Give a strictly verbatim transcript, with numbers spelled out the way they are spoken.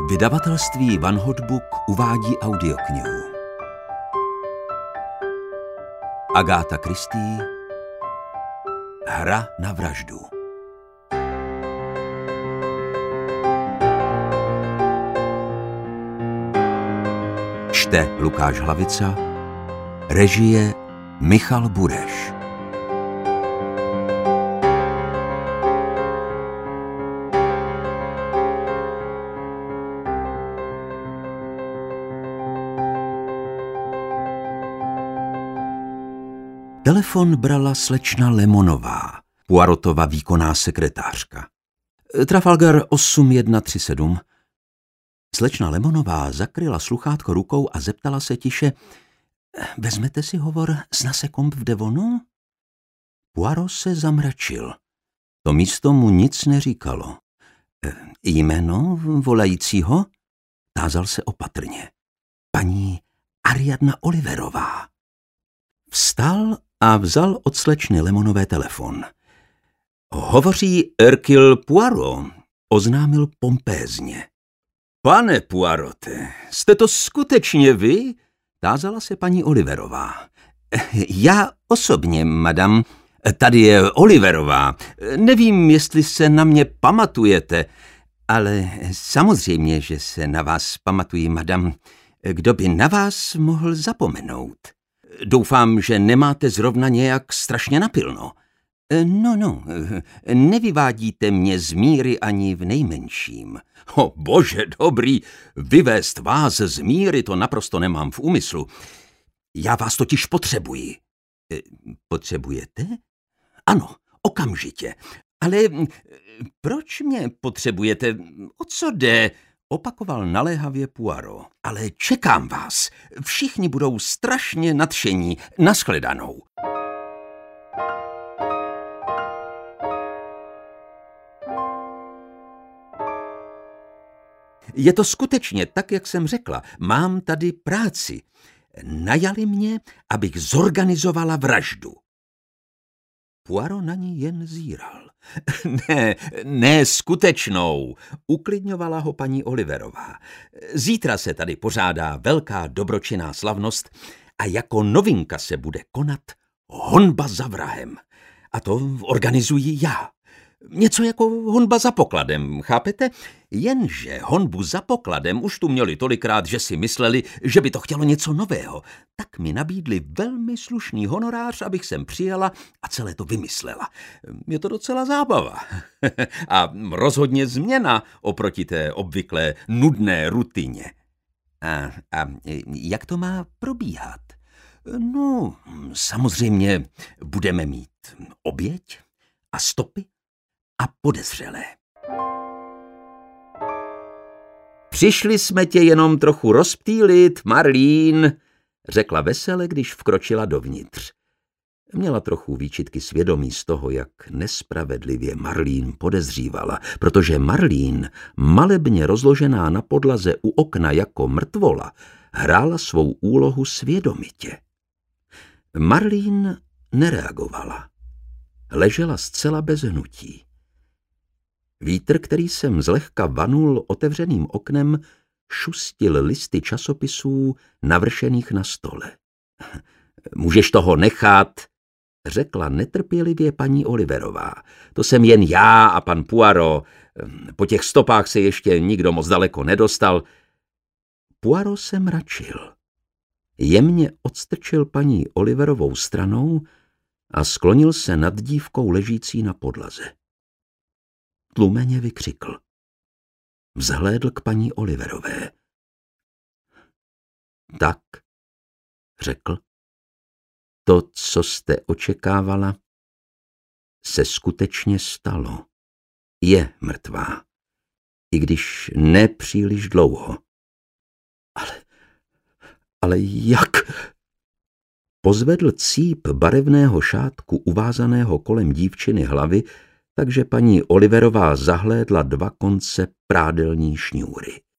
Vydavatelství One Hot Book uvádí audioknihu. Agáta Christie, Hra na vraždu. Čte Lukáš Hlavica, režie Michal Bureš. Telefon brala slečna Lemonová, Poirotova výkonná sekretářka. Trafalgar osm jedna tři sedm. Slečna Lemonová zakryla sluchátko rukou a zeptala se tiše: Vezmete si hovor s Nasekomb v Devonu? Poirot se zamračil. To místo mu nic neříkalo. Jméno volajícího? Tázal se opatrně. Paní Ariadna Oliverová. Vstal a vzal od slečny Lemonové telefon. Hovoří Hercule Poirot, oznámil pompézně. Pane Poirote, jste to skutečně vy? Tázala se paní Oliverová. Já osobně, madam. Tady je Oliverová. Nevím, jestli se na mě pamatujete, ale samozřejmě, že se na vás pamatuji, madam. Kdo by na vás mohl zapomenout? Doufám, že nemáte zrovna nějak strašně napilno. No, no, nevyvádíte mě z míry ani v nejmenším. O bože dobrý, vyvést vás z míry to naprosto nemám v úmyslu. Já vás totiž potřebuji. Potřebujete? Ano, okamžitě. Ale proč mě potřebujete? O co jde? Opakoval naléhavě Poirot. Ale čekám vás. Všichni budou strašně nadšení. Nashledanou. Je to skutečně tak, jak jsem řekla. Mám tady práci. Najali mě, abych zorganizovala vraždu. Poirot na ní jen zíral. Ne, ne skutečnou, uklidňovala ho paní Oliverová. Zítra se tady pořádá velká dobročinná slavnost a jako novinka se bude konat honba za vrahem. A to organizuji já. Něco jako honba za pokladem, chápete? Jenže honbu za pokladem už tu měli tolikrát, že si mysleli, že by to chtělo něco nového. Tak mi nabídli velmi slušný honorář, abych sem přijela a celé to vymyslela. Je to docela zábava. A rozhodně změna oproti té obvyklé nudné rutině. A, a jak to má probíhat? No, samozřejmě budeme mít oběť a stopy a podezřelé. Přišli jsme tě jenom trochu rozptýlit, Marlín, řekla vesele, když vkročila dovnitř. Měla trochu výčitky svědomí z toho, jak nespravedlivě Marlín podezřívala, protože Marlín, malebně rozložená na podlaze u okna jako mrtvola, hrála svou úlohu svědomitě. Marlín nereagovala. Ležela zcela bez hnutí. Vítr, který sem zlehka vanul otevřeným oknem, šustil listy časopisů navršených na stole. Můžeš toho nechat, řekla netrpělivě paní Oliverová. To jsem jen já a pan Poirot. Po těch stopách se ještě nikdo moc daleko nedostal. Poirot se mračil. Jemně odstrčil paní Oliverovou stranou a sklonil se nad dívkou ležící na podlaze. Tlumeně vykřikl. Vzhlédl k paní Oliverové. Tak, řekl, to, co jste očekávala, se skutečně stalo. Je mrtvá, i když ne příliš dlouho. Ale, ale jak? Pozvedl cíp barevného šátku uvázaného kolem dívčiny hlavy, takže paní Oliverová zahlédla dva konce prádelní šňůry.